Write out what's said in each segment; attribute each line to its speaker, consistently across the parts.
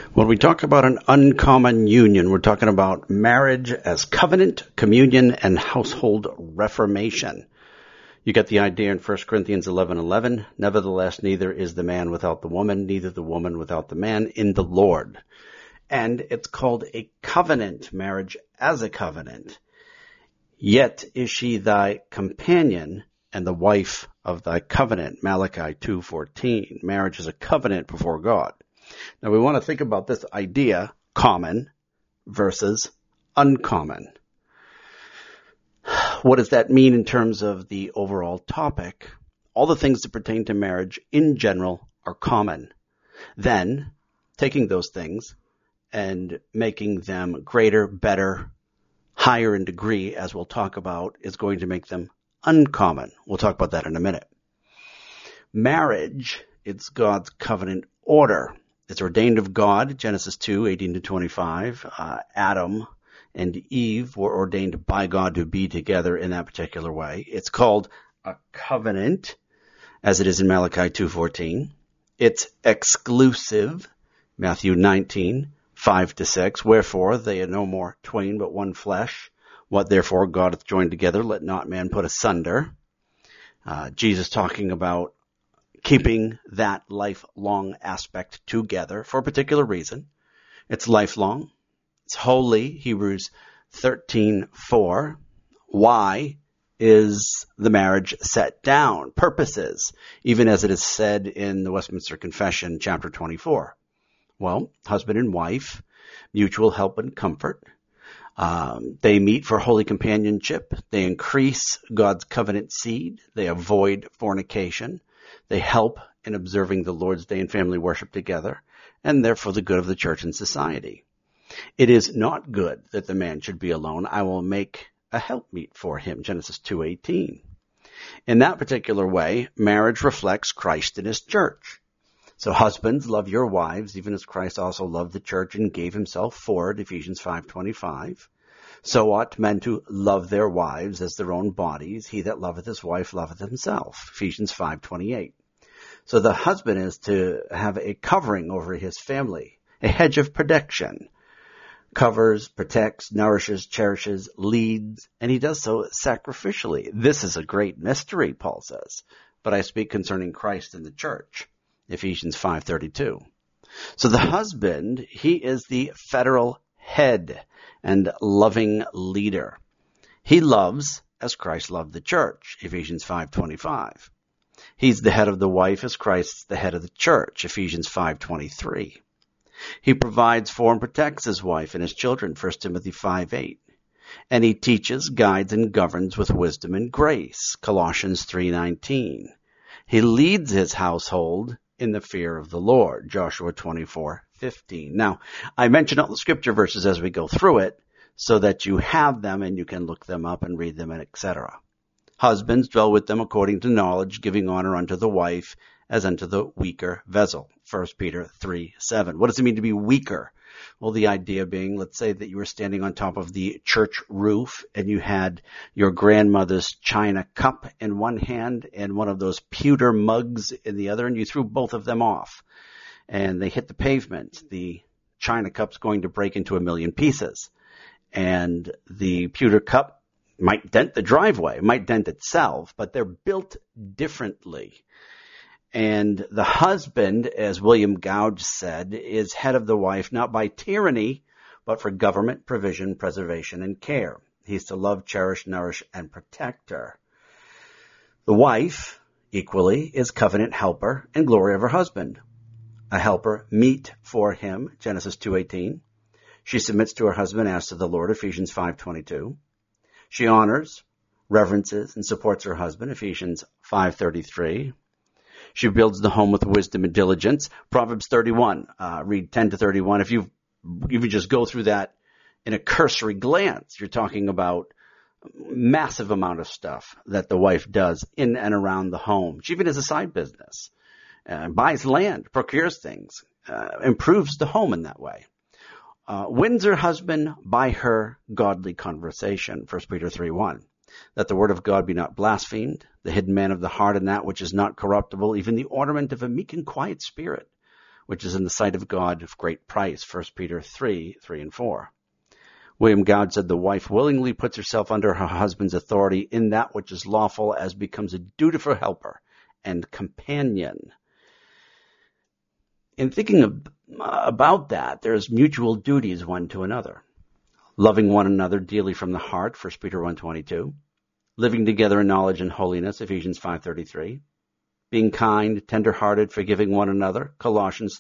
Speaker 1: When we talk about an uncommon union, we're talking about marriage as covenant, communion, and household reformation. You get the idea in 1 Corinthians 11:11. Nevertheless, neither is the man without the woman, neither the woman without the man in the Lord. And it's called a covenant, marriage as a covenant. Yet is she thy companion and the wife of thy covenant. Malachi 2:14. Marriage is a covenant before God. Now we want to think about this idea, common versus uncommon. What does that mean in terms of the overall topic? All the things that pertain to marriage in general are common. Then, taking those things and making them greater, better, higher in degree, as we'll talk about, is going to make them uncommon. We'll talk about that in a minute. Marriage, it's God's covenant order. It's ordained of God, Genesis 2:18-25. Adam and Eve were ordained by God to be together in that particular way. It's called a covenant, as it is in Malachi 2:14. It's exclusive, Matthew 19:5-6. Wherefore they are no more twain but one flesh. What therefore God hath joined together, let not man put asunder. Jesus talking about keeping that lifelong aspect together for a particular reason. It's lifelong. It's holy, Hebrews 13:4. Why is the marriage set down? Purposes, even as it is said in the Westminster Confession, chapter 24. Well, husband and wife, mutual help and comfort. They meet for holy companionship. They increase God's covenant seed. They avoid fornication. They help in observing the Lord's Day and family worship together, and they're for the good of the church and society. It is not good that the man should be alone. I will make a helpmeet for him, Genesis 2:18. In that particular way, marriage reflects Christ and his church. So husbands, love your wives, even as Christ also loved the church and gave himself for it, Ephesians 5:25. So ought men to love their wives as their own bodies. He that loveth his wife loveth himself, Ephesians 5:28. So the husband is to have a covering over his family, a hedge of protection. Covers, protects, nourishes, cherishes, leads, and he does so sacrificially. This is a great mystery, Paul says, but I speak concerning Christ and the church, Ephesians 5:32. So the husband, he is the federal head and loving leader. He loves as Christ loved the church, Ephesians 5:25. He's the head of the wife as Christ's the head of the church, Ephesians 5:23. He provides for and protects his wife and his children, 1 Timothy 5:8. And he teaches, guides, and governs with wisdom and grace, Colossians 3:19. He leads his household in the fear of the Lord, Joshua 24:15. Now, I mention all the scripture verses as we go through it so that you have them and you can look them up and read them, etc. Husbands, dwell with them according to knowledge, giving honor unto the wife as unto the weaker vessel, 1 Peter 3:7. What does it mean to be weaker? Well, the idea being, let's say that you were standing on top of the church roof and you had your grandmother's china cup in one hand and one of those pewter mugs in the other, and you threw both of them off and they hit the pavement. The china cup's going to break into a million pieces, and the pewter cup might dent the driveway, might dent itself, but they're built differently. And the husband, as William Gouge said, is head of the wife, not by tyranny, but for government, provision, preservation, and care. He's to love, cherish, nourish, and protect her. The wife, equally, is covenant helper and glory of her husband. A helper, meet for him, Genesis 2:18. She submits to her husband as to the Lord, Ephesians 5:22. She honors, reverences, and supports her husband, Ephesians 5:33. She builds the home with wisdom and diligence. Proverbs 31, read 10-31. If you just go through that in a cursory glance, you're talking about massive amount of stuff that the wife does in and around the home. She even has a side business, buys land, procures things, improves the home in that way. Wins her husband by her godly conversation, 1 Peter 3:1. That the word of God be not blasphemed, the hidden man of the heart and that which is not corruptible, even the ornament of a meek and quiet spirit, which is in the sight of God of great price, 1 Peter 3:3 and 4. William Goud said, the wife willingly puts herself under her husband's authority in that which is lawful, as becomes a dutiful helper and companion. In thinking about that, there's mutual duties one to another. Loving one another dearly from the heart, 1 Peter 1:22. Living together in knowledge and holiness, Ephesians 5:33. Being kind, tender-hearted, forgiving one another, Colossians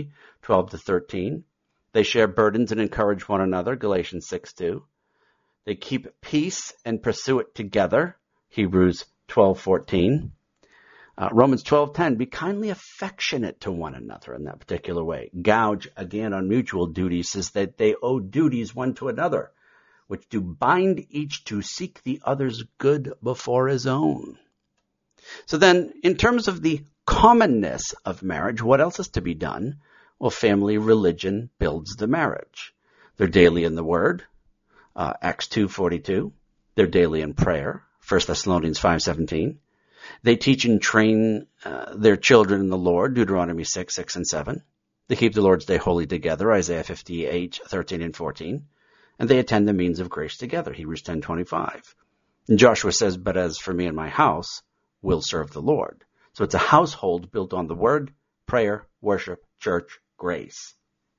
Speaker 1: 3:12-13. They share burdens and encourage one another, Galatians 6:2. They keep peace and pursue it together, Hebrews 12:14. Romans 12:10, be kindly affectionate to one another in that particular way. Gouge, again, on mutual duties, says that they owe duties one to another, which do bind each to seek the other's good before his own. So then, in terms of the commonness of marriage, what else is to be done? Well, family religion builds the marriage. They're daily in the Word, Acts 2:42. They're daily in prayer, 1 Thessalonians 5:17. They teach and train their children in the Lord, Deuteronomy 6:6 and 7. They keep the Lord's Day holy together, Isaiah 58:13 and 14. And they attend the means of grace together, Hebrews 10:25. And Joshua says, but as for me and my house, we'll serve the Lord. So it's a household built on the Word, prayer, worship, church, grace.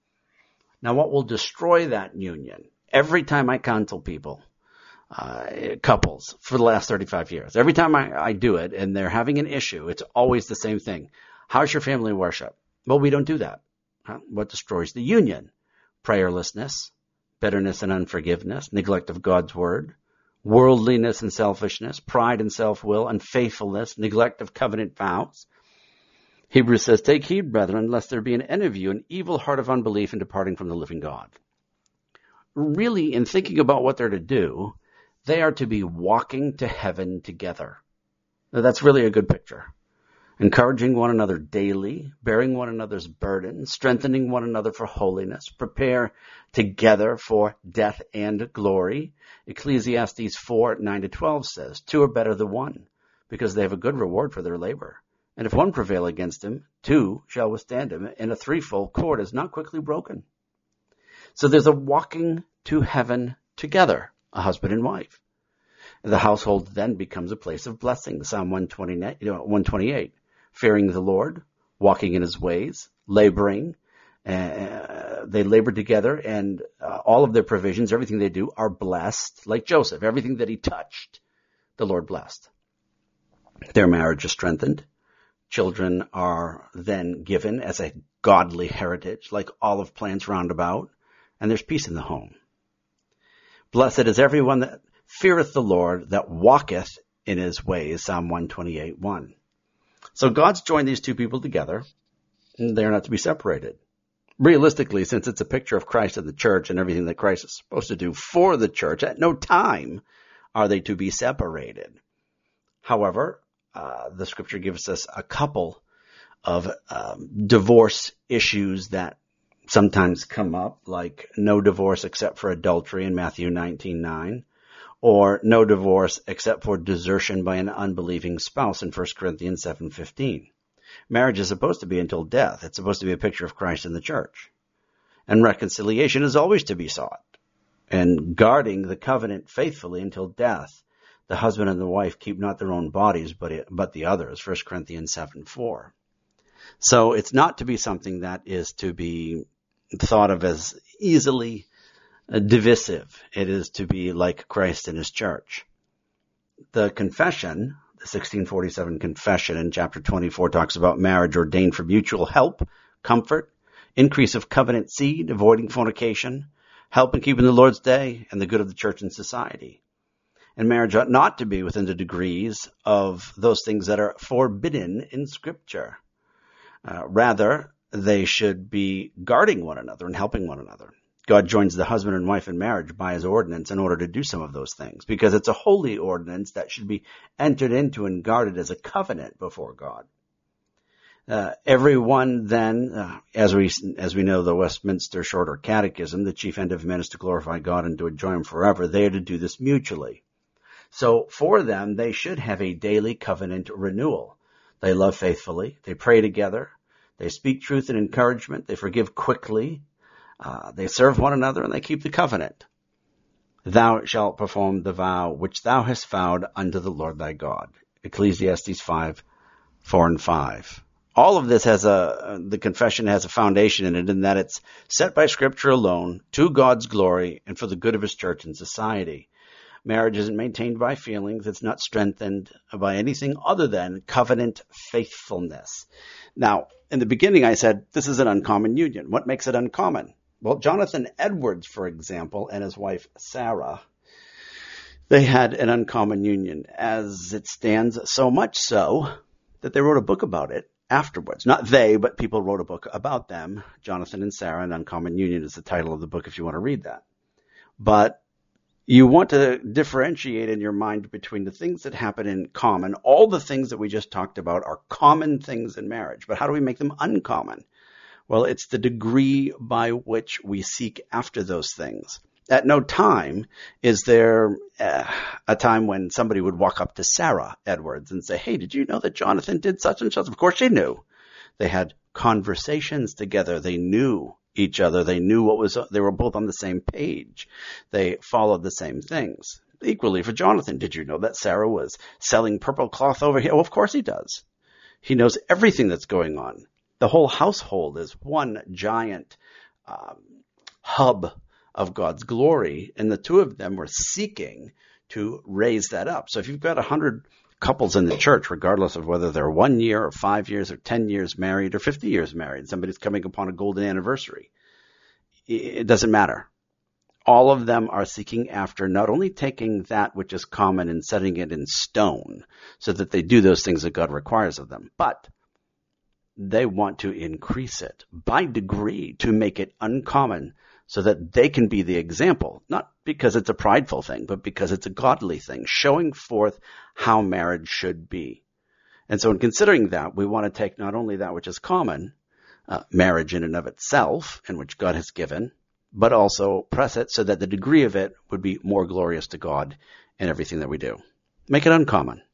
Speaker 1: Now, what will destroy that union? Every time I counsel people, couples, for the last 35 years, every time I do it and they're having an issue, it's always the same thing. How's your family worship? Well, we don't do that. What destroys the union? Prayerlessness, bitterness and unforgiveness, neglect of God's word, worldliness and selfishness, pride and self-will, unfaithfulness, neglect of covenant vows. Hebrews says, take heed, brethren, lest there be in any of you an evil heart of unbelief in departing from the living God. Really, in thinking about what they're to do, they are to be walking to heaven together. Now, that's really a good picture. Encouraging one another daily, bearing one another's burdens, strengthening one another for holiness, prepare together for death and glory. Ecclesiastes 4:9-12 says, two are better than one, because they have a good reward for their labor. And if one prevail against him, two shall withstand him, and a threefold cord is not quickly broken. So there's a walking to heaven together, a husband and wife. The household then becomes a place of blessing. Psalm 128, fearing the Lord, walking in his ways, laboring. They labor together, and all of their provisions, everything they do, are blessed. Like Joseph, everything that he touched, the Lord blessed. Their marriage is strengthened. Children are then given as a godly heritage, like olive plants round about, and there's peace in the home. Blessed is everyone that feareth the Lord, that walketh in his ways, Psalm 128:1. So God's joined these two people together, and they're not to be separated. Realistically, since it's a picture of Christ and the church and everything that Christ is supposed to do for the church, at no time are they to be separated. However, the scripture gives us a couple of divorce issues that sometimes come up, like no divorce except for adultery in Matthew 19:9, or no divorce except for desertion by an unbelieving spouse in 1 Corinthians 7:15. Marriage is supposed to be until death. It's supposed to be a picture of Christ and the church. And reconciliation is always to be sought. And guarding the covenant faithfully until death. The husband and the wife keep not their own bodies, but the others, 1 Corinthians 7:4. So it's not to be something that is to be thought of as easily divisive. It is to be like Christ and his church. The confession, the 1647 confession in chapter 24, talks about marriage ordained for mutual help, comfort, increase of covenant seed, avoiding fornication, help in keeping the Lord's day, and the good of the church and society. And marriage ought not to be within the degrees of those things that are forbidden in Scripture. Rather, they should be guarding one another and helping one another. God joins the husband and wife in marriage by his ordinance in order to do some of those things, because it's a holy ordinance that should be entered into and guarded as a covenant before God. Everyone then, as we know, the Westminster Shorter Catechism, the chief end of men is to glorify God and to enjoy him forever. They are to do this mutually. So for them, they should have a daily covenant renewal. They love faithfully. They pray together. They speak truth and encouragement. They forgive quickly. They serve one another, and they keep the covenant. Thou shalt perform the vow which thou hast vowed unto the Lord thy God. Ecclesiastes 5:4 and 5. All of this the confession has a foundation in it, in that it's set by Scripture alone, to God's glory, and for the good of His church and society. Marriage isn't maintained by feelings. It's not strengthened by anything other than covenant faithfulness. Now, in the beginning I said, this is an uncommon union. What makes it uncommon? Well, Jonathan Edwards, for example, and his wife Sarah, they had an uncommon union, as it stands, so much so that they wrote a book about it afterwards. Not they, but people wrote a book about them. Jonathan and Sarah, An Uncommon Union is the title of the book if you want to read that. But you want to differentiate in your mind between the things that happen in common. All the things that we just talked about are common things in marriage, but how do we make them uncommon? Well, it's the degree by which we seek after those things. At no time is there a time when somebody would walk up to Sarah Edwards and say, hey, did you know that Jonathan did such and such? Of course she knew. They had conversations together. They knew each other. They knew they were both on the same page. They followed the same things. Equally for Jonathan, did you know that Sarah was selling purple cloth over here? Well, of course he does. He knows everything that's going on. The whole household is one giant hub of God's glory, and the two of them were seeking to raise that up. So if you've got 100 couples in the church, regardless of whether they're 1 year or 5 years or 10 years married or 50 years married, somebody's coming upon a golden anniversary, it doesn't matter. All of them are seeking after not only taking that which is common and setting it in stone so that they do those things that God requires of them, but they want to increase it by degree to make it uncommon so that they can be the example, not because it's a prideful thing, but because it's a godly thing, showing forth how marriage should be. And so in considering that, we want to take not only that which is common, marriage in and of itself, and which God has given, but also press it so that the degree of it would be more glorious to God in everything that we do. Make it uncommon.